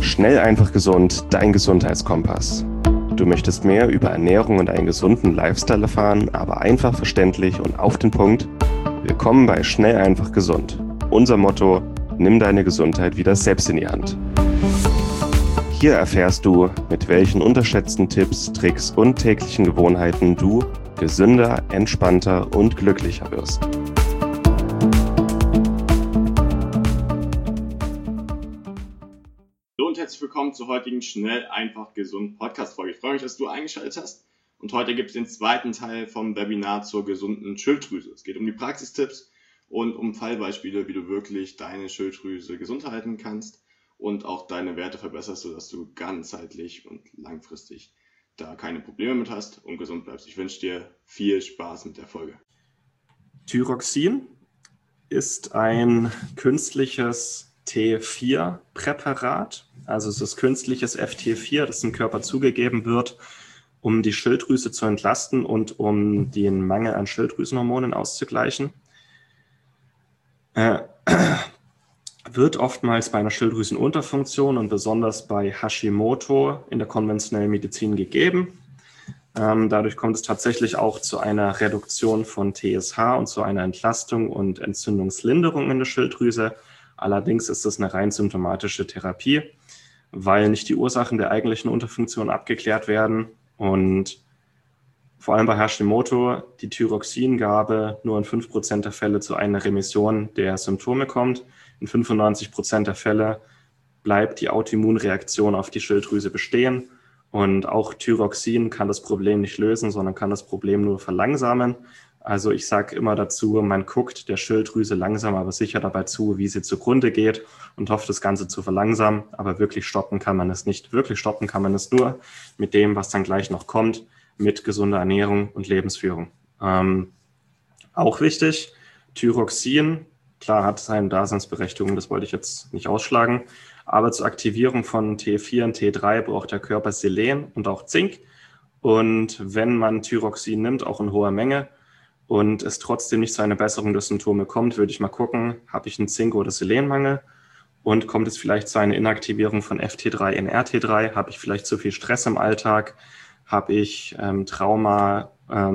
Schnell, einfach, gesund, dein Gesundheitskompass. Du möchtest mehr über Ernährung und einen gesunden Lifestyle erfahren, aber einfach verständlich und auf den Punkt? Willkommen bei Schnell, einfach, gesund. Unser Motto: Nimm deine Gesundheit wieder selbst in die Hand. Hier erfährst du, mit welchen unterschätzten Tipps, Tricks und täglichen Gewohnheiten du gesünder, entspannter und glücklicher wirst. Hallo und herzlich willkommen zur heutigen Schnell, einfach, gesund Podcast-Folge. Ich freue mich, dass du eingeschaltet hast. Und heute gibt es den zweiten Teil vom Webinar zur gesunden Schilddrüse. Es geht um die Praxistipps und um Fallbeispiele, wie du wirklich deine Schilddrüse gesund halten kannst und auch deine Werte verbesserst, sodass du ganzheitlich und langfristig da keine Probleme mit hast und gesund bleibst. Ich wünsche dir viel Spaß mit der Folge. Thyroxin ist ein künstliches T4-Präparat, also es ist künstliches FT4, das dem Körper zugegeben wird, um die Schilddrüse zu entlasten und um den Mangel an Schilddrüsenhormonen auszugleichen. Wird oftmals bei einer Schilddrüsenunterfunktion und besonders bei Hashimoto in der konventionellen Medizin gegeben. Dadurch kommt es tatsächlich auch zu einer Reduktion von TSH und zu einer Entlastung und Entzündungslinderung in der Schilddrüse. Allerdings ist es eine rein symptomatische Therapie, weil nicht die Ursachen der eigentlichen Unterfunktion abgeklärt werden und vor allem bei Hashimoto die Thyroxingabe nur in 5% der Fälle zu einer Remission der Symptome kommt. In 95% der Fälle bleibt die Autoimmunreaktion auf die Schilddrüse bestehen. Und auch Thyroxin kann das Problem nicht lösen, sondern kann das Problem nur verlangsamen. Also ich sage immer dazu, man guckt der Schilddrüse langsam, aber sicher dabei zu, wie sie zugrunde geht und hofft, das Ganze zu verlangsamen. Aber wirklich stoppen kann man es nicht. Wirklich stoppen kann man es nur mit dem, was dann gleich noch kommt, mit gesunder Ernährung und Lebensführung. Auch wichtig, Thyroxin, klar, hat seine Daseinsberechtigung, das wollte ich jetzt nicht ausschlagen. Aber zur Aktivierung von T4 und T3 braucht der Körper Selen und auch Zink. Und wenn man Thyroxin nimmt, auch in hoher Menge, und es trotzdem nicht zu einer Besserung der Symptome kommt, würde ich mal gucken, habe ich einen Zink- oder Selenmangel und kommt es vielleicht zu einer Inaktivierung von FT3 in RT3, habe ich vielleicht zu viel Stress im Alltag, habe ich Trauma,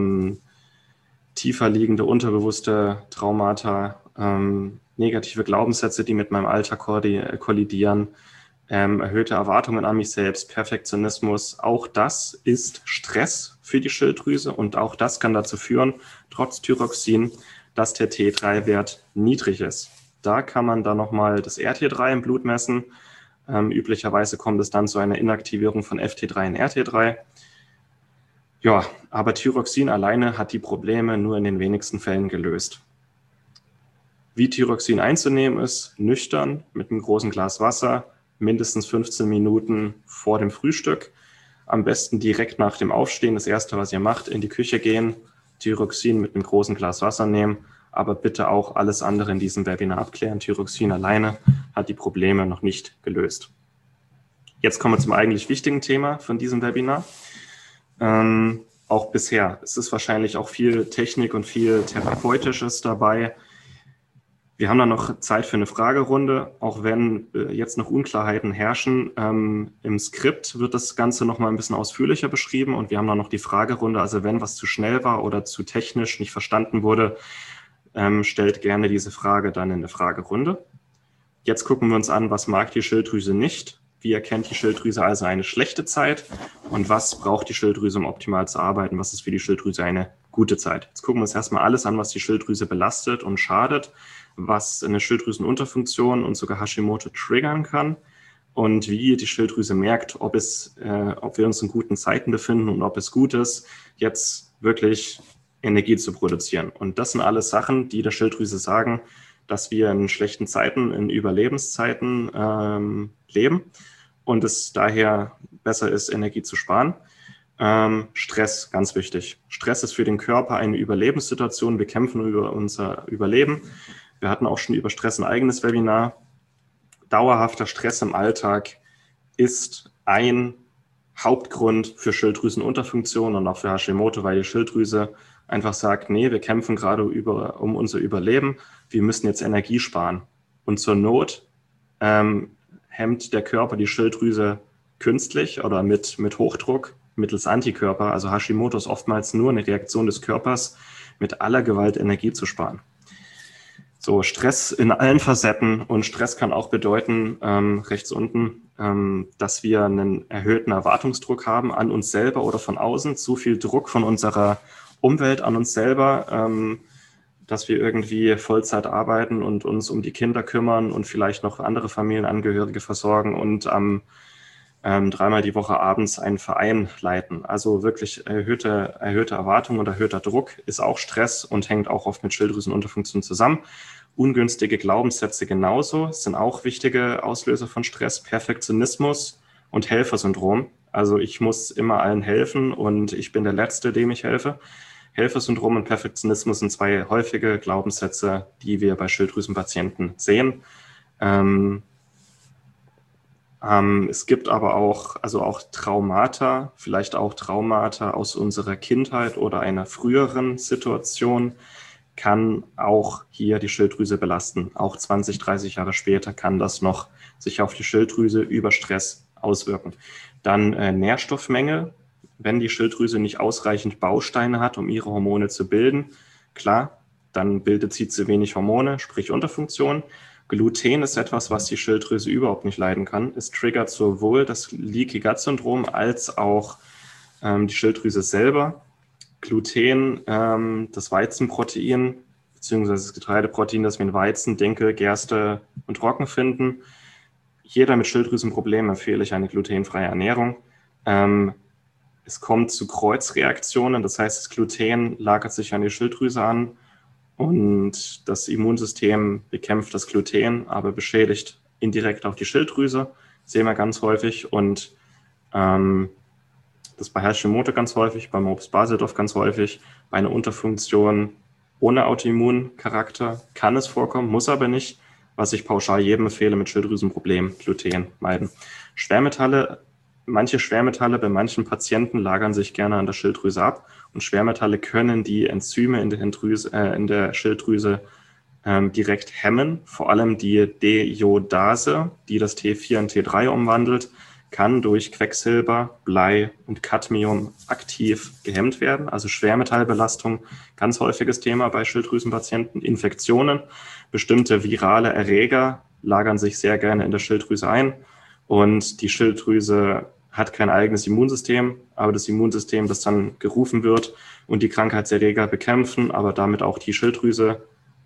tiefer liegende, unterbewusste Traumata, negative Glaubenssätze, die mit meinem Alltag kollidieren, erhöhte Erwartungen an mich selbst, Perfektionismus. Auch das ist Stress für die Schilddrüse und auch das kann dazu führen, trotz Thyroxin, dass der T3-Wert niedrig ist. Da kann man dann nochmal das RT3 im Blut messen. Üblicherweise kommt es dann zu einer Inaktivierung von FT3 in RT3. Ja, aber Thyroxin alleine hat die Probleme nur in den wenigsten Fällen gelöst. Wie Thyroxin einzunehmen ist, nüchtern mit einem großen Glas Wasser, mindestens 15 Minuten vor dem Frühstück. Am besten direkt nach dem Aufstehen, das Erste, was ihr macht, in die Küche gehen, Thyroxin mit einem großen Glas Wasser nehmen, aber bitte auch alles andere in diesem Webinar abklären. Thyroxin alleine hat die Probleme noch nicht gelöst. Jetzt kommen wir zum eigentlich wichtigen Thema von diesem Webinar. Auch bisher. Es ist wahrscheinlich auch viel Technik und viel Therapeutisches dabei. Wir haben dann noch Zeit für eine Fragerunde, auch wenn jetzt noch Unklarheiten herrschen. Im Skript wird das Ganze noch mal ein bisschen ausführlicher beschrieben und wir haben dann noch die Fragerunde. Also wenn was zu schnell war oder zu technisch nicht verstanden wurde, stellt gerne diese Frage dann in der Fragerunde. Jetzt gucken wir uns an, was mag die Schilddrüse nicht? Wie erkennt die Schilddrüse also eine schlechte Zeit? Und was braucht die Schilddrüse, um optimal zu arbeiten? Was ist für die Schilddrüse eine gute Zeit? Jetzt gucken wir uns erstmal alles an, was die Schilddrüse belastet und schadet, was eine Schilddrüsenunterfunktion und sogar Hashimoto triggern kann und wie die Schilddrüse merkt, ob wir uns in guten Zeiten befinden und ob es gut ist, jetzt wirklich Energie zu produzieren. Und das sind alles Sachen, die der Schilddrüse sagen, dass wir in schlechten Zeiten, in Überlebenszeiten leben und es daher besser ist, Energie zu sparen. Stress, ganz wichtig. Stress ist für den Körper eine Überlebenssituation. Wir kämpfen über unser Überleben. Wir hatten auch schon über Stress ein eigenes Webinar. Dauerhafter Stress im Alltag ist ein Hauptgrund für Schilddrüsenunterfunktion und auch für Hashimoto, weil die Schilddrüse einfach sagt, nee, wir kämpfen gerade um unser Überleben, wir müssen jetzt Energie sparen. Und zur Not hemmt der Körper die Schilddrüse künstlich oder mit Hochdruck mittels Antikörper. Also Hashimoto ist oftmals nur eine Reaktion des Körpers, mit aller Gewalt Energie zu sparen. So, Stress in allen Facetten, und Stress kann auch bedeuten, rechts unten, dass wir einen erhöhten Erwartungsdruck haben an uns selber oder von außen, zu viel Druck von unserer Umwelt an uns selber, dass wir irgendwie Vollzeit arbeiten und uns um die Kinder kümmern und vielleicht noch andere Familienangehörige versorgen und dreimal die Woche abends einen Verein leiten. Also wirklich erhöhte Erwartung und erhöhter Druck ist auch Stress und hängt auch oft mit Schilddrüsenunterfunktion zusammen. Ungünstige Glaubenssätze genauso sind auch wichtige Auslöser von Stress. Perfektionismus und Helfersyndrom. Also ich muss immer allen helfen und ich bin der Letzte, dem ich helfe. Helfersyndrom und Perfektionismus sind zwei häufige Glaubenssätze, die wir bei Schilddrüsenpatienten sehen. Es gibt aber auch Traumata, vielleicht auch Traumata aus unserer Kindheit oder einer früheren Situation, kann auch hier die Schilddrüse belasten. Auch 20, 30 Jahre später kann das noch sich auf die Schilddrüse über Stress auswirken. Dann Nährstoffmängel, wenn die Schilddrüse nicht ausreichend Bausteine hat, um ihre Hormone zu bilden, klar, dann bildet sie zu wenig Hormone, sprich Unterfunktion. Gluten ist etwas, was die Schilddrüse überhaupt nicht leiden kann. Es triggert sowohl das Leaky Gut Syndrom als auch die Schilddrüse selber. Gluten, das Weizenprotein, beziehungsweise das Getreideprotein, das wir in Weizen, Dinkel, Gerste und Roggen finden. Jeder mit Schilddrüsenproblemen empfehle ich eine glutenfreie Ernährung. Es kommt zu Kreuzreaktionen, das heißt, das Gluten lagert sich an die Schilddrüse an und das Immunsystem bekämpft das Gluten, aber beschädigt indirekt auch die Schilddrüse. Das sehen wir ganz häufig, und das bei Hashimoto ganz häufig, bei Morbus Basedorf ganz häufig. Bei einer Unterfunktion ohne Autoimmuncharakter kann es vorkommen, muss aber nicht. Was ich pauschal jedem empfehle mit Schilddrüsenproblemen: Gluten meiden. Schwermetalle, manche Schwermetalle bei manchen Patienten lagern sich gerne an der Schilddrüse ab, und Schwermetalle können die Enzyme in der Schilddrüse direkt hemmen. Vor allem die Deiodase, die das T4 in T3 umwandelt, kann durch Quecksilber, Blei und Cadmium aktiv gehemmt werden. Also Schwermetallbelastung, ganz häufiges Thema bei Schilddrüsenpatienten. Infektionen, bestimmte virale Erreger lagern sich sehr gerne in der Schilddrüse ein, und die Schilddrüse hat kein eigenes Immunsystem, aber das Immunsystem, das dann gerufen wird und die Krankheitserreger bekämpfen, aber damit auch die Schilddrüse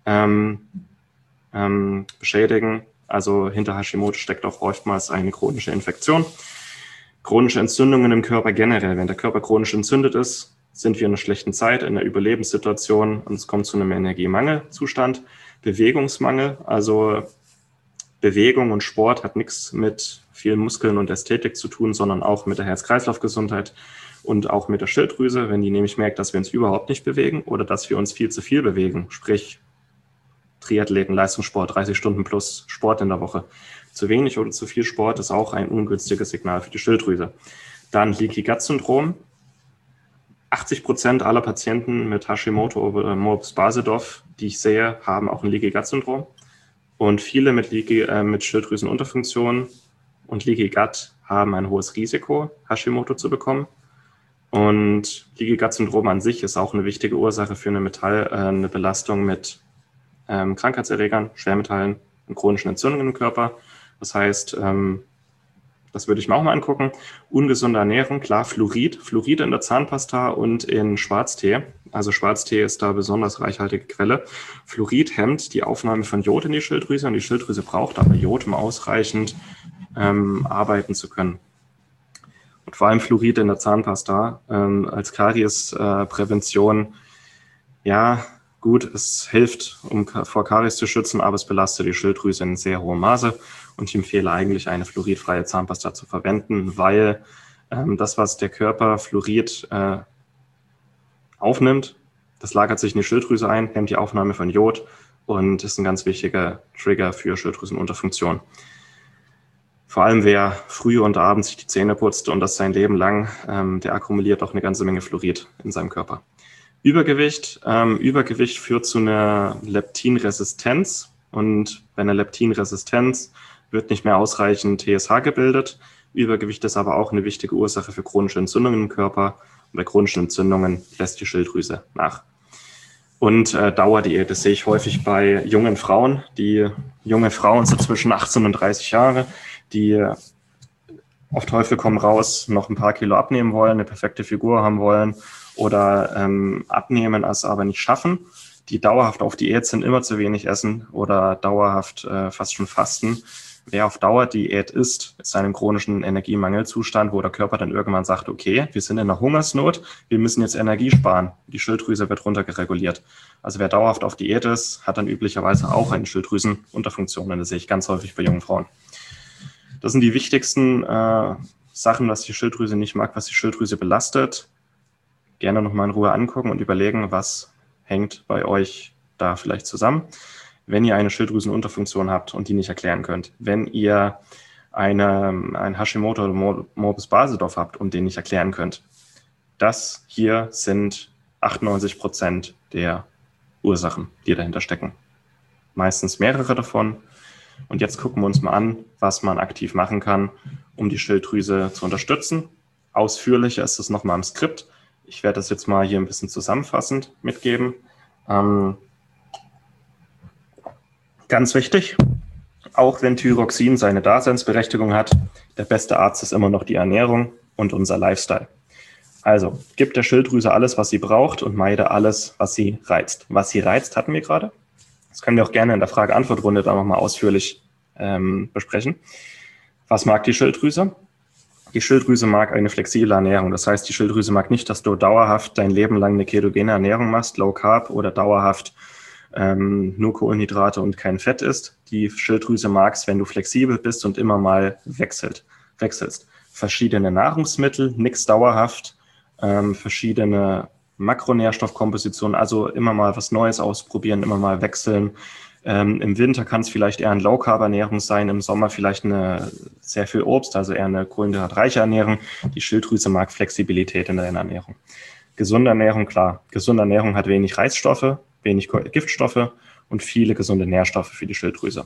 beschädigen. Also hinter Hashimoto steckt auch oftmals eine chronische Infektion. Chronische Entzündungen im Körper generell. Wenn der Körper chronisch entzündet ist, sind wir in einer schlechten Zeit, in einer Überlebenssituation, und es kommt zu einem Energiemangelzustand. Bewegungsmangel, also Bewegung und Sport hat nichts mit vielen Muskeln und Ästhetik zu tun, sondern auch mit der Herz-Kreislauf-Gesundheit und auch mit der Schilddrüse. Wenn die nämlich merkt, dass wir uns überhaupt nicht bewegen oder dass wir uns viel zu viel bewegen, sprich Triathleten, Leistungssport, 30 Stunden plus Sport in der Woche. Zu wenig oder zu viel Sport ist auch ein ungünstiges Signal für die Schilddrüse. Dann Leaky Gut Syndrom. 80% aller Patienten mit Hashimoto oder Morbus Basedorf, die ich sehe, haben auch ein Leaky Gut Syndrom. Und viele mit Schilddrüsenunterfunktion und Leaky Gut haben ein hohes Risiko, Hashimoto zu bekommen. Und Leaky Gut Syndrom an sich ist auch eine wichtige Ursache für eine Belastung mit Krankheitserregern, Schwermetallen und chronischen Entzündungen im Körper. Das heißt, das würde ich mir auch mal angucken. Ungesunde Ernährung, klar, Fluorid in der Zahnpasta und in Schwarztee. Also Schwarztee ist da besonders reichhaltige Quelle. Fluorid hemmt die Aufnahme von Jod in die Schilddrüse, und die Schilddrüse braucht aber Jod, um ausreichend arbeiten zu können. Und vor allem Fluorid in der Zahnpasta als Kariesprävention, ja, gut, es hilft, um vor Karies zu schützen, aber es belastet die Schilddrüse in sehr hohem Maße, und ich empfehle eigentlich, eine fluoridfreie Zahnpasta zu verwenden, weil das, was der Körper Fluorid aufnimmt, das lagert sich in die Schilddrüse ein, hemmt die Aufnahme von Jod und ist ein ganz wichtiger Trigger für Schilddrüsenunterfunktion. Vor allem wer früh und abends sich die Zähne putzt und das sein Leben lang, der akkumuliert auch eine ganze Menge Fluorid in seinem Körper. Übergewicht führt zu einer Leptinresistenz, und bei einer Leptinresistenz wird nicht mehr ausreichend TSH gebildet. Übergewicht ist aber auch eine wichtige Ursache für chronische Entzündungen im Körper. Und bei chronischen Entzündungen lässt die Schilddrüse nach. Und Dauerdiät, das sehe ich häufig bei jungen Frauen. Die junge Frauen sind zwischen 18 und 30 Jahre, die auf Teufel komm raus noch ein paar Kilo abnehmen wollen, eine perfekte Figur haben wollen oder abnehmen, es aber nicht schaffen. Die dauerhaft auf Diät sind, immer zu wenig essen oder dauerhaft fast schon fasten. Wer auf Dauerdiät ist in einem chronischen Energiemangelzustand, wo der Körper dann irgendwann sagt, okay, wir sind in einer Hungersnot, wir müssen jetzt Energie sparen. Die Schilddrüse wird runtergereguliert. Also wer dauerhaft auf Diät ist, hat dann üblicherweise auch eine Schilddrüsenunterfunktion. Und das sehe ich ganz häufig bei jungen Frauen. Das sind die wichtigsten Sachen, was die Schilddrüse nicht mag, was die Schilddrüse belastet. Gerne nochmal in Ruhe angucken und überlegen, was hängt bei euch da vielleicht zusammen. Wenn ihr eine Schilddrüsenunterfunktion habt und die nicht erklären könnt, wenn ihr ein Hashimoto oder Morbus Basedorf habt und den nicht erklären könnt, das hier sind 98% der Ursachen, die dahinter stecken. Meistens mehrere davon. Und jetzt gucken wir uns mal an, was man aktiv machen kann, um die Schilddrüse zu unterstützen. Ausführlicher ist es nochmal im Skript. Ich werde das jetzt mal hier ein bisschen zusammenfassend mitgeben. Ganz wichtig, auch wenn Thyroxin seine Daseinsberechtigung hat, der beste Arzt ist immer noch die Ernährung und unser Lifestyle. Also, gib der Schilddrüse alles, was sie braucht und meide alles, was sie reizt. Was sie reizt, hatten wir gerade. Das können wir auch gerne in der Frage-Antwort-Runde da nochmal ausführlich besprechen. Was mag die Schilddrüse? Die Schilddrüse mag eine flexible Ernährung. Das heißt, die Schilddrüse mag nicht, dass du dauerhaft dein Leben lang eine ketogene Ernährung machst, Low Carb oder dauerhaft nur Kohlenhydrate und kein Fett isst. Die Schilddrüse mag es, wenn du flexibel bist und immer mal wechselst. Verschiedene Nahrungsmittel, nichts dauerhaft, verschiedene Makronährstoffkompositionen, also immer mal was Neues ausprobieren, immer mal wechseln. Im Winter kann es vielleicht eher eine Low-Carb-Ernährung sein, im Sommer vielleicht eine sehr viel Obst, also eher eine kohlenhydratreiche Ernährung. Die Schilddrüse mag Flexibilität in der Ernährung. Gesunde Ernährung, klar. Gesunde Ernährung hat wenig Reizstoffe, wenig Giftstoffe und viele gesunde Nährstoffe für die Schilddrüse.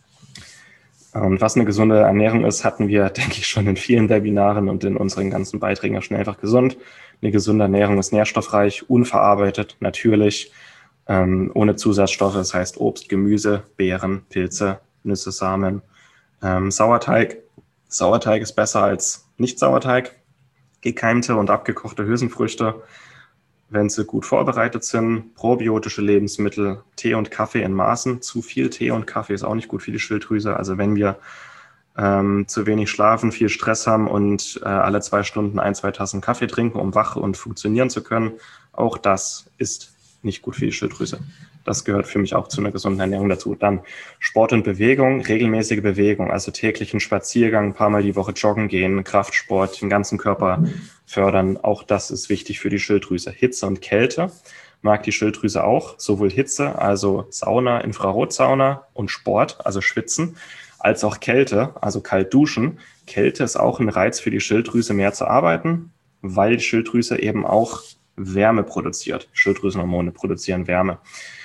Und was eine gesunde Ernährung ist, hatten wir, denke ich, schon in vielen Webinaren und in unseren ganzen Beiträgen auch schon einfach gesund. Eine gesunde Ernährung ist nährstoffreich, unverarbeitet, natürlich, ohne Zusatzstoffe, das heißt Obst, Gemüse, Beeren, Pilze, Nüsse, Samen, Sauerteig. Sauerteig ist besser als Nicht-Sauerteig. Gekeimte und abgekochte Hülsenfrüchte, wenn sie gut vorbereitet sind, probiotische Lebensmittel, Tee und Kaffee in Maßen. Zu viel Tee und Kaffee ist auch nicht gut für die Schilddrüse. Also wenn wir zu wenig schlafen, viel Stress haben und alle 2 Stunden 1-2 Tassen Kaffee trinken, um wach und funktionieren zu können, auch das ist nicht gut für die Schilddrüse. Das gehört für mich auch zu einer gesunden Ernährung dazu. Dann Sport und Bewegung, regelmäßige Bewegung, also täglichen Spaziergang, ein paar Mal die Woche joggen gehen, Kraftsport, den ganzen Körper fördern. Auch das ist wichtig für die Schilddrüse. Hitze und Kälte mag die Schilddrüse auch. Sowohl Hitze, also Sauna, Infrarotsauna und Sport, also Schwitzen, als auch Kälte, also kalt duschen. Kälte ist auch ein Reiz für die Schilddrüse, mehr zu arbeiten, weil die Schilddrüse eben auch Wärme produziert. Schilddrüsenhormone produzieren Wärme.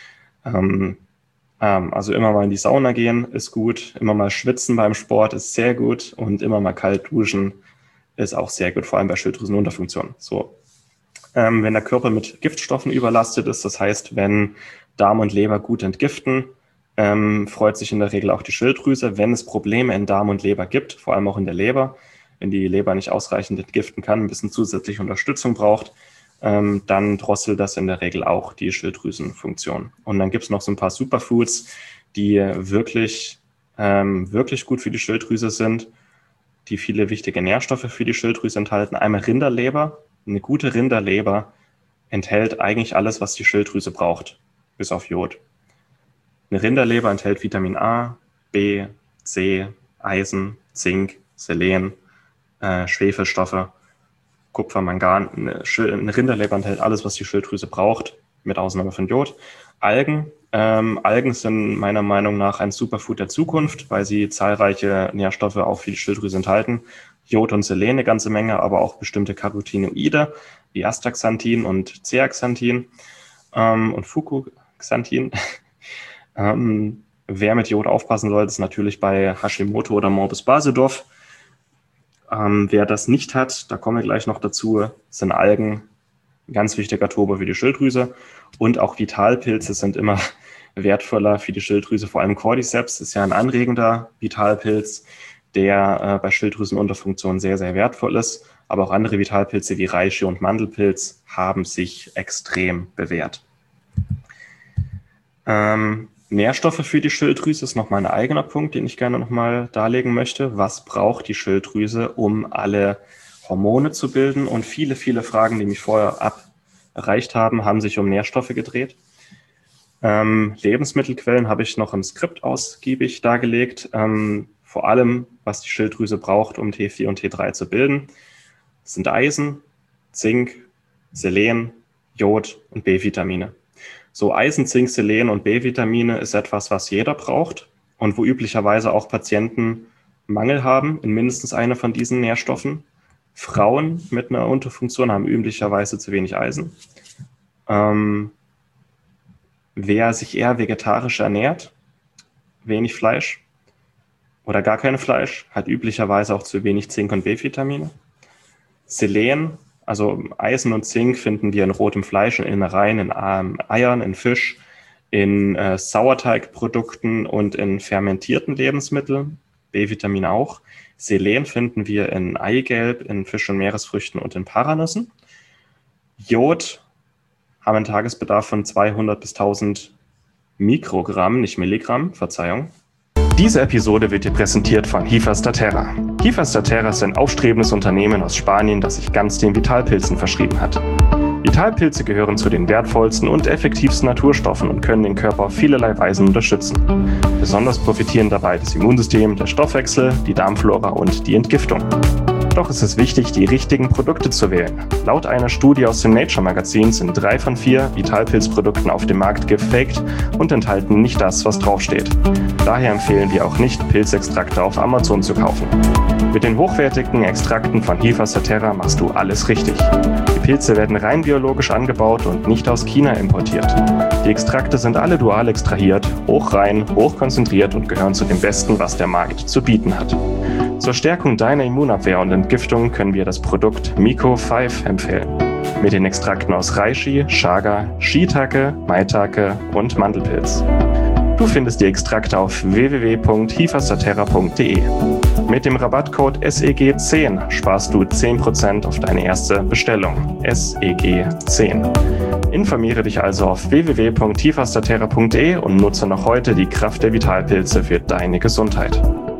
Also immer mal in die Sauna gehen ist gut, immer mal schwitzen beim Sport ist sehr gut und immer mal kalt duschen ist auch sehr gut, vor allem bei Schilddrüsenunterfunktion. So, wenn der Körper mit Giftstoffen überlastet ist, das heißt, wenn Darm und Leber gut entgiften, freut sich in der Regel auch die Schilddrüse. Wenn es Probleme in Darm und Leber gibt, vor allem auch in der Leber, wenn die Leber nicht ausreichend entgiften kann, ein bisschen zusätzliche Unterstützung braucht, dann drosselt das in der Regel auch die Schilddrüsenfunktion. Und dann gibt es noch so ein paar Superfoods, die wirklich gut für die Schilddrüse sind, die viele wichtige Nährstoffe für die Schilddrüse enthalten. Einmal Rinderleber. Eine gute Rinderleber enthält eigentlich alles, was die Schilddrüse braucht, bis auf Jod. Eine Rinderleber enthält Vitamin A, B, C, Eisen, Zink, Selen, Schwefelstoffe, Kupfer, Mangan. Eine Rinderleber enthält alles, was die Schilddrüse braucht, mit Ausnahme von Jod. Algen. Algen sind meiner Meinung nach ein Superfood der Zukunft, weil sie zahlreiche Nährstoffe auch für die Schilddrüse enthalten. Jod und Selen eine ganze Menge, aber auch bestimmte Carotinoide wie Astaxanthin und Zeaxanthin und Fucoxanthin. Wer mit Jod aufpassen sollte, ist natürlich bei Hashimoto oder Morbus Basedorf. Wer das nicht hat, da kommen wir gleich noch dazu, sind Algen ein ganz wichtiger Turbo für die Schilddrüse. Und auch Vitalpilze sind immer wertvoller für die Schilddrüse. Vor allem Cordyceps ist ja ein anregender Vitalpilz, der bei Schilddrüsenunterfunktion sehr, sehr wertvoll ist. Aber auch andere Vitalpilze wie Reishi und Mandelpilz haben sich extrem bewährt. Nährstoffe für die Schilddrüse ist nochmal ein eigener Punkt, den ich gerne nochmal darlegen möchte. Was braucht die Schilddrüse, um alle Hormone zu bilden? Und viele, viele Fragen, die mich vorher erreicht haben, haben sich um Nährstoffe gedreht. Lebensmittelquellen habe ich noch im Skript ausgiebig dargelegt. Vor allem, was die Schilddrüse braucht, um T4 und T3 zu bilden, sind Eisen, Zink, Selen, Jod und B-Vitamine. So Eisen, Zink, Selen und B-Vitamine ist etwas, was jeder braucht und wo üblicherweise auch Patienten Mangel haben in mindestens einer von diesen Nährstoffen. Frauen mit einer Unterfunktion haben üblicherweise zu wenig Eisen. Wer sich eher vegetarisch ernährt, wenig Fleisch oder gar kein Fleisch, hat üblicherweise auch zu wenig Zink und B-Vitamine. Selen, also Eisen und Zink, finden wir in rotem Fleisch, in Innereien, in Eiern, in Fisch, in Sauerteigprodukten und in fermentierten Lebensmitteln. B-Vitamine auch. Selen finden wir in Eigelb, in Fisch- und Meeresfrüchten und in Paranüssen. Jod haben einen Tagesbedarf von 200 bis 1000 Mikrogramm, nicht Milligramm, Verzeihung. Diese Episode wird dir präsentiert von Hifastaterra. Hifastaterra ist ein aufstrebendes Unternehmen aus Spanien, das sich ganz den Vitalpilzen verschrieben hat. Vitalpilze gehören zu den wertvollsten und effektivsten Naturstoffen und können den Körper auf vielerlei Weisen unterstützen. Besonders profitieren dabei das Immunsystem, der Stoffwechsel, die Darmflora und die Entgiftung. Doch es ist wichtig, die richtigen Produkte zu wählen. Laut einer Studie aus dem Nature-Magazin sind 3 von 4 Vitalpilzprodukten auf dem Markt gefaked und enthalten nicht das, was draufsteht. Daher empfehlen wir auch nicht, Pilzextrakte auf Amazon zu kaufen. Mit den hochwertigen Extrakten von Hifastaterra machst du alles richtig. Die Pilze werden rein biologisch angebaut und nicht aus China importiert. Die Extrakte sind alle dual extrahiert, hochrein, hochkonzentriert und gehören zu dem Besten, was der Markt zu bieten hat. Zur Stärkung deiner Immunabwehr und Entgiftung können wir das Produkt Miko 5 empfehlen. Mit den Extrakten aus Reishi, Chaga, Shiitake, Maitake und Mandelpilz. Du findest die Extrakte auf www.hifastaterra.de. Mit dem Rabattcode SEG10 sparst du 10% auf deine erste Bestellung. SEG10. Informiere dich also auf www.hifastaterra.de und nutze noch heute die Kraft der Vitalpilze für deine Gesundheit.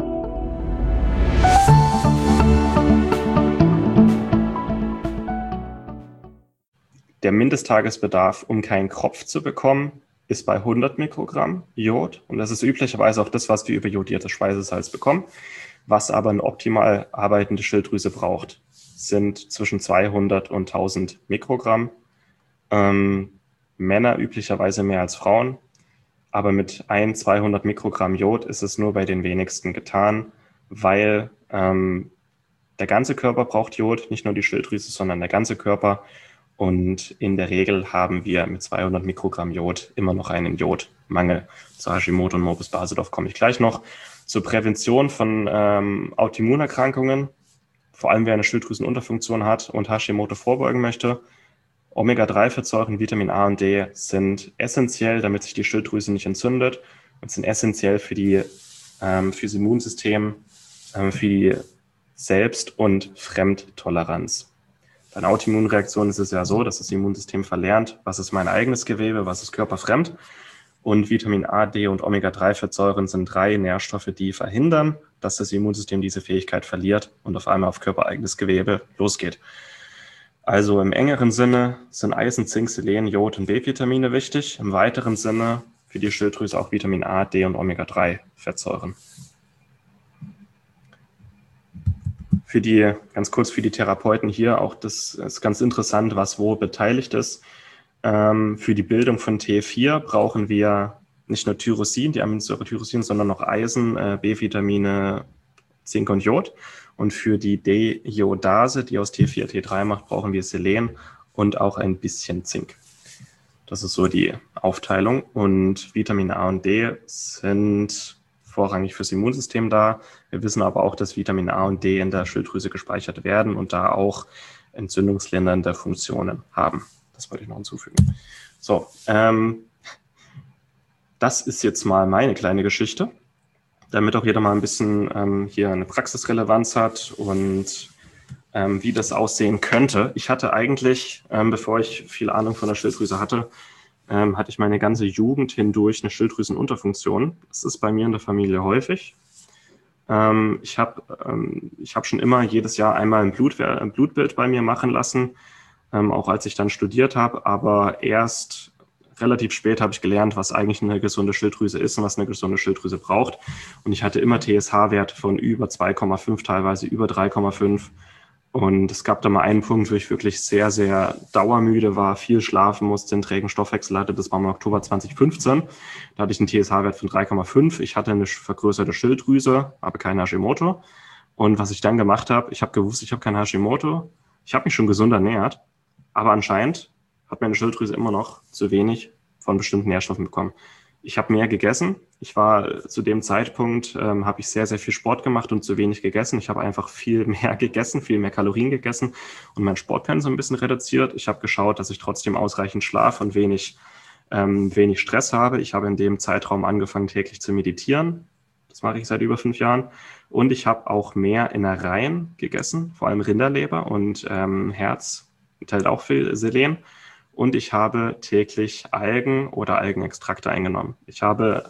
Der Mindesttagesbedarf, um keinen Kropf zu bekommen, ist bei 100 Mikrogramm Jod. Und das ist üblicherweise auch das, was wir über jodiertes Speisesalz bekommen. Was aber eine optimal arbeitende Schilddrüse braucht, sind zwischen 200 und 1000 Mikrogramm. Männer üblicherweise mehr als Frauen. Aber mit 200 Mikrogramm Jod ist es nur bei den wenigsten getan, weil der ganze Körper braucht Jod, nicht nur die Schilddrüse, sondern der ganze Körper. Und in der Regel haben wir mit 200 Mikrogramm Jod immer noch einen Jodmangel. Zu Hashimoto und Morbus Basedorf komme ich gleich noch. Zur Prävention von Autoimmunerkrankungen, vor allem wer eine Schilddrüsenunterfunktion hat und Hashimoto vorbeugen möchte. Omega-3-Fettsäuren, Vitamin A und D sind essentiell, damit sich die Schilddrüse nicht entzündet und sind essentiell für das Immunsystem, für die Selbst- und Fremdtoleranz. Bei einer Autoimmunreaktion ist es ja so, dass das Immunsystem verlernt, was ist mein eigenes Gewebe, was ist körperfremd. Und Vitamin A, D und Omega-3-Fettsäuren sind 3 Nährstoffe, die verhindern, dass das Immunsystem diese Fähigkeit verliert und auf einmal auf körpereigenes Gewebe losgeht. Also im engeren Sinne sind Eisen, Zink, Selen, Jod und B-Vitamine wichtig. Im weiteren Sinne für die Schilddrüse auch Vitamin A, D und Omega-3-Fettsäuren. Ganz kurz für die Therapeuten hier, auch das ist ganz interessant, was wo beteiligt ist. Für die Bildung von T4 brauchen wir nicht nur Tyrosin, die Aminosäure Tyrosin, sondern noch Eisen, B-Vitamine, Zink und Jod. Und für die Deiodase, die aus T4 T3 macht, brauchen wir Selen und auch ein bisschen Zink. Das ist so die Aufteilung. Und Vitamin A und D sind vorrangig fürs Immunsystem da. Wir wissen aber auch, dass Vitamin A und D in der Schilddrüse gespeichert werden und da auch entzündungslindernde Funktionen haben. Das wollte ich noch hinzufügen. So, das ist jetzt mal meine kleine Geschichte, damit auch jeder mal ein bisschen hier eine Praxisrelevanz hat und wie das aussehen könnte. Ich hatte eigentlich, bevor ich viel Ahnung von der Schilddrüse hatte, hatte ich meine ganze Jugend hindurch eine Schilddrüsenunterfunktion. Das ist bei mir in der Familie häufig. Ich hab schon immer jedes Jahr einmal ein Blutbild bei mir machen lassen, auch als ich dann studiert habe. Aber erst relativ spät habe ich gelernt, was eigentlich eine gesunde Schilddrüse ist und was eine gesunde Schilddrüse braucht. Und ich hatte immer TSH-Werte von über 2,5, teilweise über 3,5. Und es gab da mal einen Punkt, wo ich wirklich sehr, sehr dauermüde war, viel schlafen musste, einen trägen Stoffwechsel hatte. Das war im Oktober 2015. Da hatte ich einen TSH-Wert von 3,5. Ich hatte eine vergrößerte Schilddrüse, aber kein Hashimoto. Und was ich dann gemacht habe, ich habe gewusst, ich habe kein Hashimoto. Ich habe mich schon gesund ernährt, aber anscheinend hat meine Schilddrüse immer noch zu wenig von bestimmten Nährstoffen bekommen. Ich habe mehr gegessen. Ich war zu dem Zeitpunkt, habe ich sehr, sehr viel Sport gemacht und zu wenig gegessen. Ich habe einfach viel mehr gegessen, viel mehr Kalorien gegessen und mein Sportpensum ein bisschen reduziert. Ich habe geschaut, dass ich trotzdem ausreichend schlafe und wenig Stress habe. Ich habe in dem Zeitraum angefangen, täglich zu meditieren. Das mache ich seit über 5 Jahren. Und ich habe auch mehr Innereien gegessen, vor allem Rinderleber und Herz enthält auch viel Selen. Und ich habe täglich Algen oder Algenextrakte eingenommen. Ich habe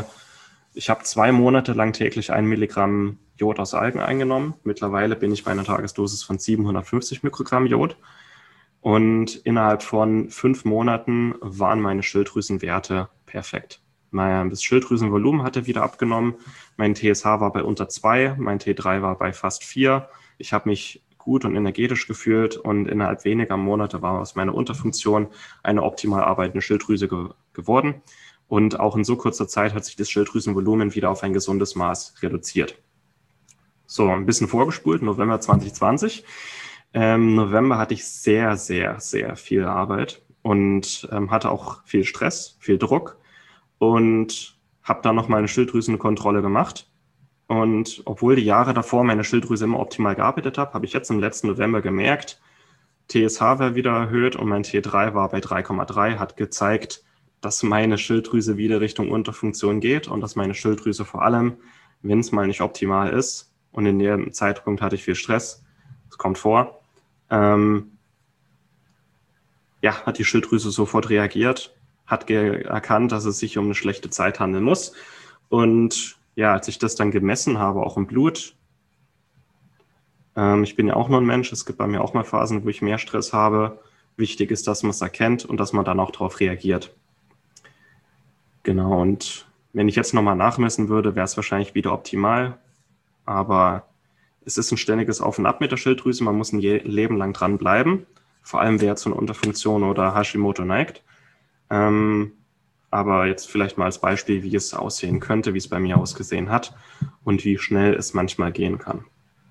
2 Monate lang täglich 1 Milligramm Jod aus Algen eingenommen. Mittlerweile bin ich bei einer Tagesdosis von 750 Mikrogramm Jod. Und innerhalb von 5 Monaten waren meine Schilddrüsenwerte perfekt. Das Schilddrüsenvolumen hatte wieder abgenommen. Mein TSH war bei unter 2, mein T3 war bei fast 4. Ich habe mich gut und energetisch gefühlt und innerhalb weniger Monate war aus meiner Unterfunktion eine optimal arbeitende Schilddrüse geworden. Und auch in so kurzer Zeit hat sich das Schilddrüsenvolumen wieder auf ein gesundes Maß reduziert. So, ein bisschen vorgespult, November 2020. November hatte ich sehr, sehr, sehr viel Arbeit und hatte auch viel Stress, viel Druck und habe dann noch mal eine Schilddrüsenkontrolle gemacht. Und obwohl die Jahre davor meine Schilddrüse immer optimal gearbeitet habe ich jetzt im letzten November gemerkt, TSH war wieder erhöht und mein T3 war bei 3,3, hat gezeigt, dass meine Schilddrüse wieder Richtung Unterfunktion geht und dass meine Schilddrüse vor allem, wenn es mal nicht optimal ist, und in dem Zeitpunkt hatte ich viel Stress, das kommt vor, hat die Schilddrüse sofort reagiert, hat erkannt, dass es sich um eine schlechte Zeit handeln muss. Und ja, als ich das dann gemessen habe, auch im Blut, ich bin ja auch nur ein Mensch, es gibt bei mir auch mal Phasen, wo ich mehr Stress habe. Wichtig ist, dass man es erkennt und dass man dann auch darauf reagiert. Genau, und wenn ich jetzt nochmal nachmessen würde, wäre es wahrscheinlich wieder optimal. Aber es ist ein ständiges Auf und Ab mit der Schilddrüse, man muss ein Leben lang dranbleiben. Vor allem, wer zu einer Unterfunktion oder Hashimoto neigt. Aber jetzt vielleicht mal als Beispiel, wie es aussehen könnte, wie es bei mir ausgesehen hat und wie schnell es manchmal gehen kann.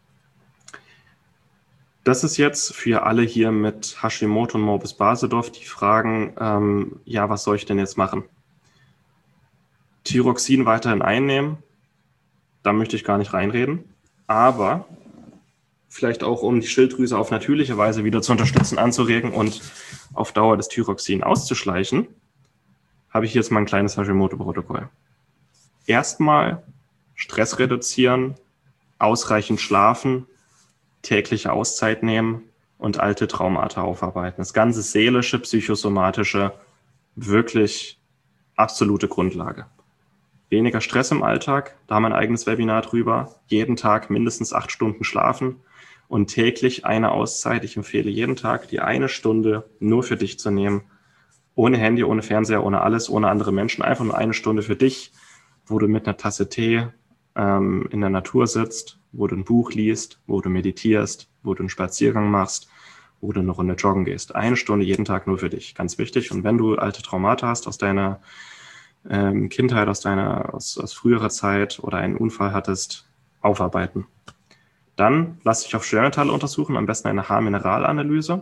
Das ist jetzt für alle hier mit Hashimoto und Morbus Basedorf, die fragen, was soll ich denn jetzt machen? Thyroxin weiterhin einnehmen, da möchte ich gar nicht reinreden, aber vielleicht auch, um die Schilddrüse auf natürliche Weise wieder zu unterstützen, anzuregen und auf Dauer das Thyroxin auszuschleichen, habe ich jetzt mal ein kleines Hashimoto-Protokoll. Erstmal Stress reduzieren, ausreichend schlafen, tägliche Auszeit nehmen und alte Traumata aufarbeiten. Das ganze seelische, psychosomatische, wirklich absolute Grundlage. Weniger Stress im Alltag, da haben wir ein eigenes Webinar drüber. Jeden Tag mindestens 8 Stunden schlafen und täglich eine Auszeit. Ich empfehle jeden Tag, die 1 Stunde nur für dich zu nehmen. Ohne Handy, ohne Fernseher, ohne alles, ohne andere Menschen. Einfach nur 1 Stunde für dich, wo du mit einer Tasse Tee in der Natur sitzt, wo du ein Buch liest, wo du meditierst, wo du einen Spaziergang machst, wo du eine Runde joggen gehst. 1 Stunde jeden Tag nur für dich, ganz wichtig. Und wenn du alte Traumata hast aus deiner Kindheit, aus früherer Zeit oder einen Unfall hattest, aufarbeiten. Dann lass dich auf Schwermetalle untersuchen, am besten eine Haarmineralanalyse.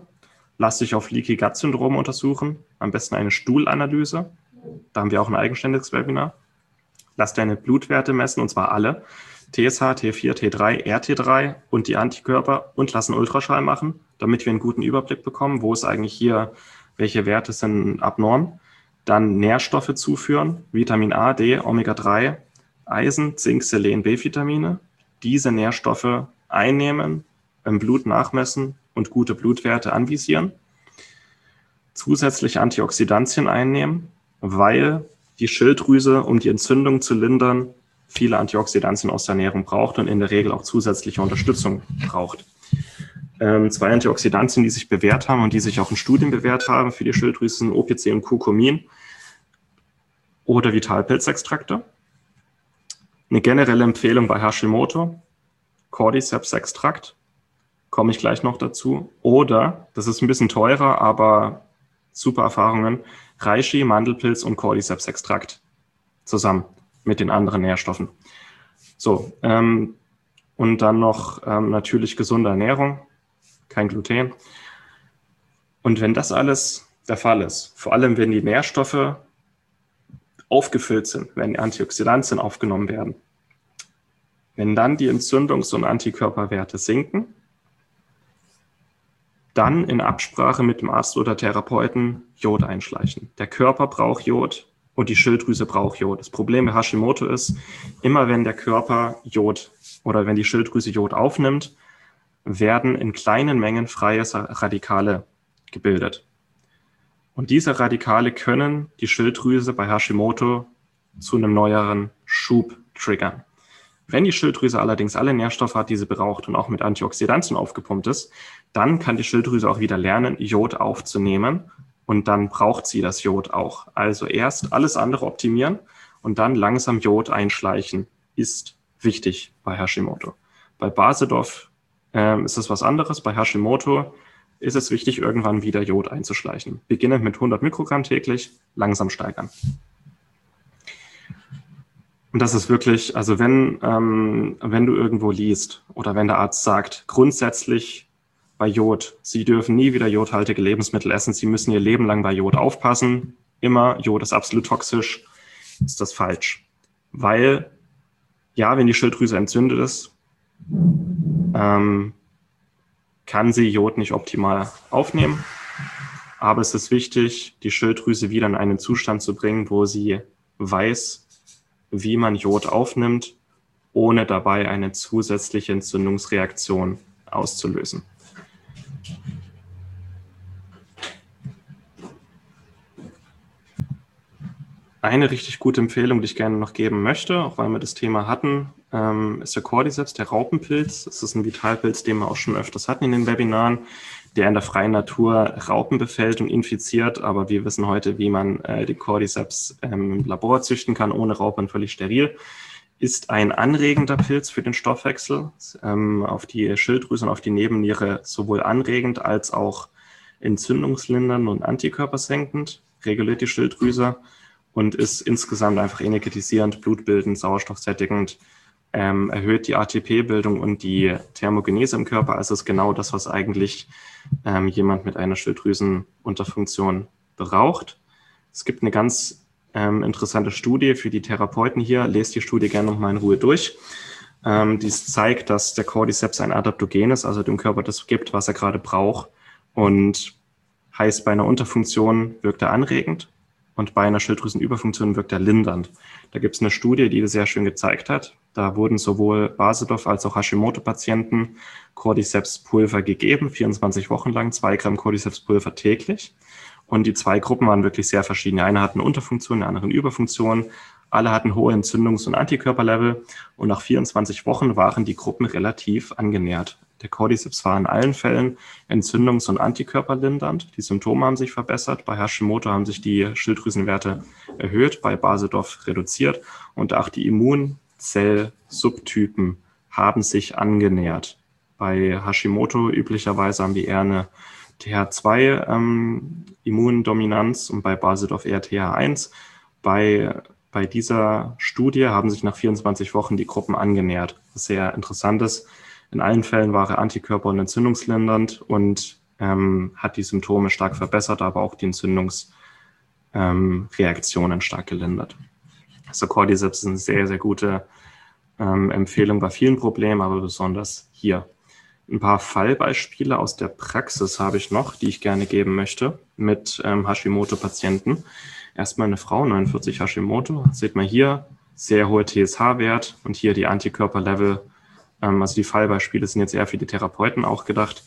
lass dich auf Leaky Gut Syndrom untersuchen, am besten eine Stuhlanalyse. Da haben wir auch ein eigenständiges Webinar. Lass deine Blutwerte messen, und zwar alle. TSH, T4, T3, RT3 und die Antikörper, und lass einen Ultraschall machen, damit wir einen guten Überblick bekommen, wo ist eigentlich hier, welche Werte sind abnorm. Dann Nährstoffe zuführen, Vitamin A, D, Omega-3, Eisen, Zink, Selen, B-Vitamine. Diese Nährstoffe einnehmen, im Blut nachmessen und gute Blutwerte anvisieren. Zusätzlich Antioxidantien einnehmen, weil die Schilddrüse, um die Entzündung zu lindern, viele Antioxidantien aus der Ernährung braucht und in der Regel auch zusätzliche Unterstützung braucht. 2 Antioxidantien, die sich bewährt haben und die sich auch in Studien bewährt haben für die Schilddrüse, sind OPC und Curcumin oder Vitalpilzextrakte. Eine generelle Empfehlung bei Hashimoto, Cordyceps-Extrakt, komme ich gleich noch dazu. Oder, das ist ein bisschen teurer, aber super Erfahrungen, Reishi, Mandelpilz und Cordyceps-Extrakt zusammen mit den anderen Nährstoffen. So, und dann noch natürlich gesunde Ernährung, kein Gluten. Und wenn das alles der Fall ist, vor allem wenn die Nährstoffe aufgefüllt sind, wenn Antioxidantien aufgenommen werden, wenn dann die Entzündungs- und Antikörperwerte sinken, dann in Absprache mit dem Arzt oder Therapeuten Jod einschleichen. Der Körper braucht Jod und die Schilddrüse braucht Jod. Das Problem bei Hashimoto ist, immer wenn der Körper Jod oder wenn die Schilddrüse Jod aufnimmt, werden in kleinen Mengen freie Radikale gebildet. Und diese Radikale können die Schilddrüse bei Hashimoto zu einem neueren Schub triggern. Wenn die Schilddrüse allerdings alle Nährstoffe hat, die sie braucht und auch mit Antioxidantien aufgepumpt ist, dann kann die Schilddrüse auch wieder lernen, Jod aufzunehmen, und dann braucht sie das Jod auch. Also erst alles andere optimieren und dann langsam Jod einschleichen ist wichtig bei Hashimoto. Bei Basedorf ist es was anderes. Bei Hashimoto ist es wichtig, irgendwann wieder Jod einzuschleichen. Beginnend mit 100 Mikrogramm täglich, langsam steigern. Und das ist wirklich, also wenn du irgendwo liest oder wenn der Arzt sagt, grundsätzlich bei Jod, Sie dürfen nie wieder jodhaltige Lebensmittel essen, Sie müssen Ihr Leben lang bei Jod aufpassen, immer, Jod ist absolut toxisch, ist das falsch. Weil, ja, wenn die Schilddrüse entzündet ist, kann sie Jod nicht optimal aufnehmen. Aber es ist wichtig, die Schilddrüse wieder in einen Zustand zu bringen, wo sie weiß, wie man Jod aufnimmt, ohne dabei eine zusätzliche Entzündungsreaktion auszulösen. Eine richtig gute Empfehlung, die ich gerne noch geben möchte, auch weil wir das Thema hatten, ist der Cordyceps, der Raupenpilz. Das ist ein Vitalpilz, den wir auch schon öfters hatten in den Webinaren, der in der freien Natur Raupen befällt und infiziert. Aber wir wissen heute, wie man den Cordyceps im Labor züchten kann, ohne Raupen, völlig steril. Ist ein anregender Pilz für den Stoffwechsel, auf die Schilddrüse und auf die Nebenniere sowohl anregend als auch entzündungslindernd und antikörpersenkend, reguliert die Schilddrüse und ist insgesamt einfach energetisierend, blutbildend, sauerstoffsättigend, erhöht die ATP-Bildung und die Thermogenese im Körper. Also ist genau das, was eigentlich jemand mit einer Schilddrüsenunterfunktion braucht. Es gibt eine ganz interessante Studie für die Therapeuten hier. Lest die Studie gerne nochmal in Ruhe durch. Die zeigt, dass der Cordyceps ein Adaptogen ist, also dem Körper das gibt, was er gerade braucht. Und heißt, bei einer Unterfunktion wirkt er anregend. Und bei einer Schilddrüsenüberfunktion wirkt er lindernd. Da gibt es eine Studie, die das sehr schön gezeigt hat. Da wurden sowohl Basedorf als auch Hashimoto-Patienten Cordyceps-Pulver gegeben, 24 Wochen lang, 2 Gramm Cordyceps-Pulver täglich. Und die 2 Gruppen waren wirklich sehr verschieden. Die eine hatten eine Unterfunktion, die andere eine Überfunktion. Alle hatten hohe Entzündungs- und Antikörperlevel. Und nach 24 Wochen waren die Gruppen relativ angenähert. Der Cordyceps war in allen Fällen entzündungs- und antikörperlindernd. Die Symptome haben sich verbessert. Bei Hashimoto haben sich die Schilddrüsenwerte erhöht, bei Basedorf reduziert. Und auch die Immunzellsubtypen haben sich angenähert. Bei Hashimoto üblicherweise haben wir eher eine TH2-Immundominanz und bei Basedorf eher TH1. Bei dieser Studie haben sich nach 24 Wochen die Gruppen angenähert, was sehr interessant ist. In allen Fällen war er antikörper- und entzündungslindernd und hat die Symptome stark verbessert, aber auch die Entzündungsreaktionen stark gelindert. Also Cordyceps ist eine sehr, sehr gute Empfehlung bei vielen Problemen, aber besonders hier. Ein paar Fallbeispiele aus der Praxis habe ich noch, die ich gerne geben möchte mit Hashimoto-Patienten. Erstmal eine Frau, 49 Hashimoto, sieht man hier, sehr hoher TSH-Wert und hier die Antikörperlevel. Also die Fallbeispiele sind jetzt eher für die Therapeuten auch gedacht.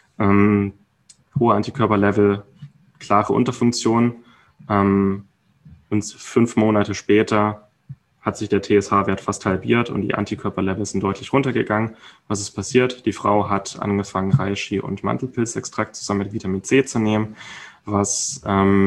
Hohe Antikörperlevel, klare Unterfunktion und 5 Monate später hat sich der TSH-Wert fast halbiert und die Antikörperlevel sind deutlich runtergegangen. Was ist passiert? Die Frau hat angefangen, Reishi und Mandelpilzextrakt zusammen mit Vitamin C zu nehmen, was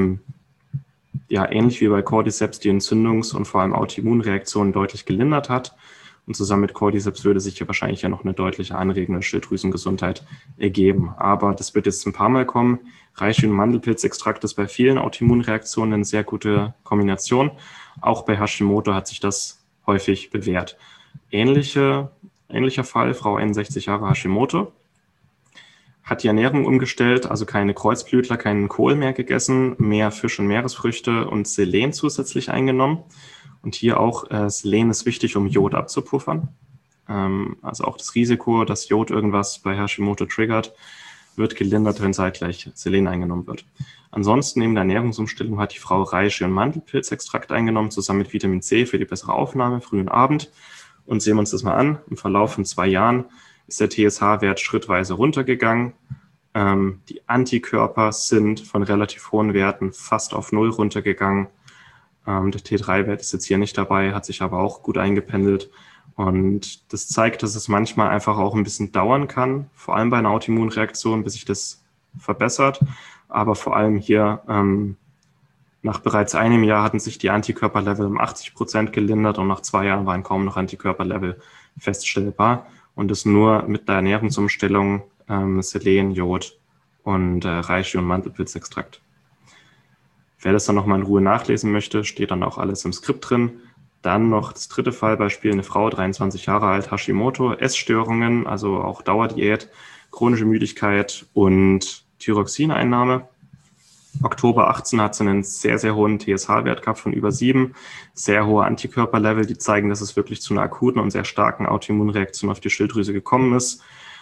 ähnlich wie bei Cordyceps die Entzündungs- und vor allem Autoimmunreaktionen deutlich gelindert hat. Und zusammen mit Cordyceps würde sich hier wahrscheinlich ja noch eine deutliche anregende Schilddrüsengesundheit ergeben. Aber das wird jetzt ein paar Mal kommen. Reishi und Mandelpilzextrakt ist bei vielen Autoimmunreaktionen eine sehr gute Kombination. Auch bei Hashimoto hat sich das häufig bewährt. Ähnlicher Fall, Frau 61 Jahre Hashimoto, hat die Ernährung umgestellt, also keine Kreuzblütler, keinen Kohl mehr gegessen, mehr Fisch und Meeresfrüchte und Selen zusätzlich eingenommen. Und hier auch, Selen ist wichtig, um Jod abzupuffern. Also auch das Risiko, dass Jod irgendwas bei Hashimoto triggert, wird gelindert, wenn zeitgleich Selen eingenommen wird. Ansonsten neben der Ernährungsumstellung hat die Frau Reishi und Mandelpilzextrakt eingenommen, zusammen mit Vitamin C für die bessere Aufnahme, früh und Abend. Und sehen wir uns das mal an. Im Verlauf von 2 Jahren ist der TSH-Wert schrittweise runtergegangen. Die Antikörper sind von relativ hohen Werten fast auf 0 runtergegangen. Der T3-Wert ist jetzt hier nicht dabei, hat sich aber auch gut eingependelt. Und das zeigt, dass es manchmal einfach auch ein bisschen dauern kann, vor allem bei einer Autoimmunreaktion, bis sich das verbessert. Aber vor allem hier nach bereits einem Jahr hatten sich die Antikörperlevel um 80% gelindert und nach 2 Jahren waren kaum noch Antikörperlevel feststellbar. Und das nur mit der Ernährungsumstellung Selen, Jod und Reishi und Mandelpilzextrakt. Wer das dann nochmal in Ruhe nachlesen möchte, steht dann auch alles im Skript drin. Dann noch das dritte Fallbeispiel, eine Frau, 23 Jahre alt, Hashimoto, Essstörungen, also auch Dauerdiät, chronische Müdigkeit und Thyroxineinnahme. Oktober 18 hat sie einen sehr, sehr hohen TSH-Wert gehabt von über 7, sehr hohe Antikörperlevel, die zeigen, dass es wirklich zu einer akuten und sehr starken Autoimmunreaktion auf die Schilddrüse gekommen ist.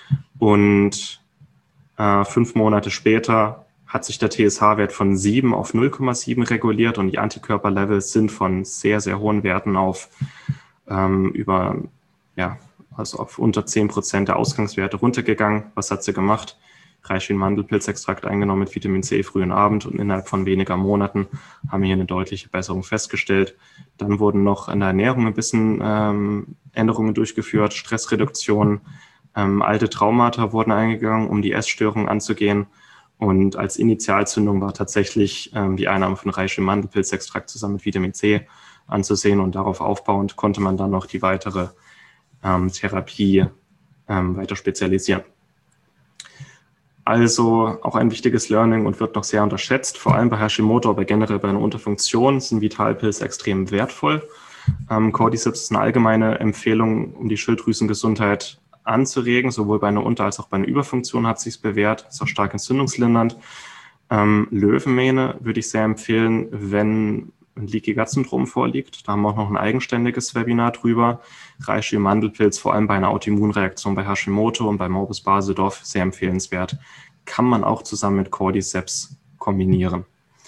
Und 5 Monate später hat sich der TSH-Wert von 7 auf 0,7 reguliert und die Antikörperlevel sind von sehr, sehr hohen Werten auf auf unter 10% der Ausgangswerte runtergegangen. Was hat sie gemacht? Reishi und Mandelpilzextrakt eingenommen mit Vitamin C früh und Abend und innerhalb von weniger Monaten haben wir hier eine deutliche Besserung festgestellt. Dann wurden noch in der Ernährung ein bisschen Änderungen durchgeführt, Stressreduktion, alte Traumata wurden eingegangen, um die Essstörung anzugehen. Und als Initialzündung war tatsächlich die Einnahme von Reishi und Mandelpilzextrakt zusammen mit Vitamin C anzusehen und darauf aufbauend konnte man dann noch die weitere Therapie weiter spezialisieren. Also auch ein wichtiges Learning und wird noch sehr unterschätzt, vor allem bei Hashimoto, aber generell bei einer Unterfunktion sind Vitalpilze extrem wertvoll. Cordyceps ist eine allgemeine Empfehlung, um die Schilddrüsengesundheit anzuregen, sowohl bei einer Unter- als auch bei einer Überfunktion hat sich bewährt, ist auch stark entzündungslindernd. Löwenmähne würde ich sehr empfehlen, wenn ein Leaky-Gut-Syndrom vorliegt. Da haben wir auch noch ein eigenständiges Webinar drüber. Reishi und Mandelpilz, vor allem bei einer Autoimmunreaktion bei Hashimoto und bei Morbus Basedorf, sehr empfehlenswert. Kann man auch zusammen mit Cordyceps kombinieren.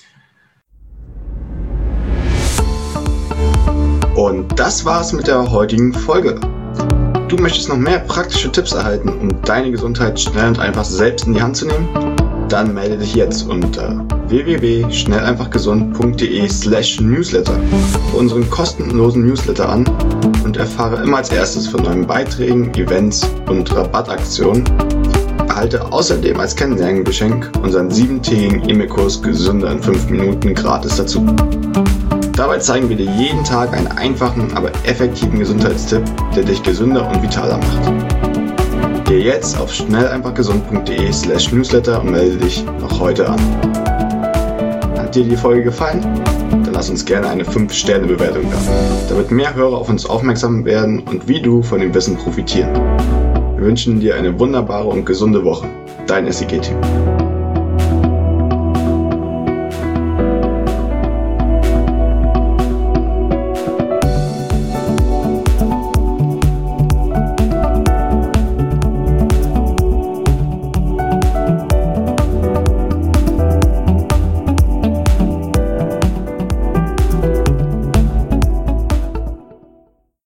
Und das war's mit der heutigen Folge. Du möchtest noch mehr praktische Tipps erhalten, um deine Gesundheit schnell und einfach selbst in die Hand zu nehmen? Dann melde dich jetzt unter www.schnelleinfachgesund.de/newsletter für unseren kostenlosen Newsletter an und erfahre immer als erstes von neuen Beiträgen, Events und Rabattaktionen. Erhalte außerdem als Kennenlerngeschenk unseren 7-tägigen E-Mail-Kurs Gesünder in 5 Minuten gratis dazu. Dabei zeigen wir dir jeden Tag einen einfachen, aber effektiven Gesundheitstipp, der dich gesünder und vitaler macht. Geh jetzt auf schnelleinfachgesund.de/newsletter und melde dich noch heute an. Hat dir die Folge gefallen? Dann lass uns gerne eine 5-Sterne-Bewertung da, damit mehr Hörer auf uns aufmerksam werden und wie du von dem Wissen profitieren. Wir wünschen dir eine wunderbare und gesunde Woche. Dein SIG-Team.